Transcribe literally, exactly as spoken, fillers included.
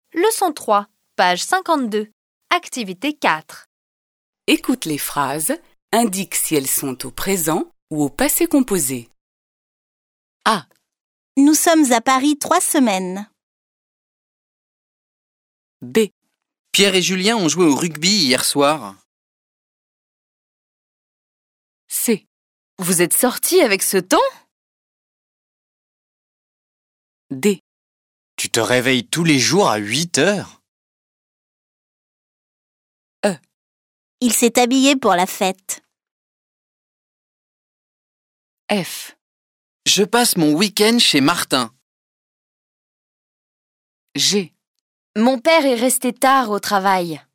Leçon trois, page cinquante-deux. Activité quatre. Écoute les phrases, indique si elles sont au présent ou au passé composé. A. Nous sommes à Paris trois semaines. B. Pierre et Julien ont joué au rugby hier soir. C. Vous êtes sortis avec ce temps? D. Tu te réveilles tous les jours à huit heures? E. Il s'est habillé pour la fête. F. Je passe mon week-end chez Martin. G. Mon père est resté tard au travail.